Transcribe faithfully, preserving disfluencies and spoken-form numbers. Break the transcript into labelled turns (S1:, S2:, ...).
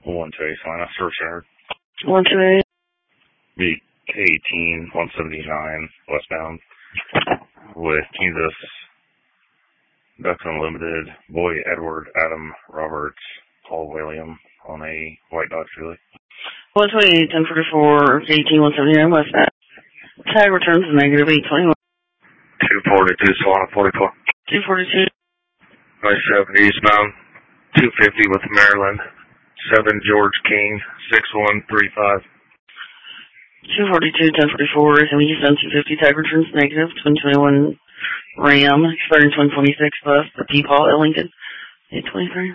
S1: one two eight, Salina, search center.
S2: one two eight.
S1: Be K eighteen, one seventy-nine, westbound, with Kansas Ducks Unlimited, Boy Edward Adam Roberts, Paul William, on a white Dodge Julie.
S2: one twenty-eight, ten forty-four, K eighteen, one seventy-nine, westbound. Tag returns negative eight twenty-one.
S1: two forty-two, Salina, forty-four.
S2: two forty-two.
S1: five seventy, eastbound, two fifty with Maryland, seven George King, six one three five.
S2: two forty-two, ten forty-four, eastbound two fifty, tag returns negative, twenty twenty-one Ram, expiring twenty twenty-six bus, the Peepaw at Lincoln, eight twenty-three.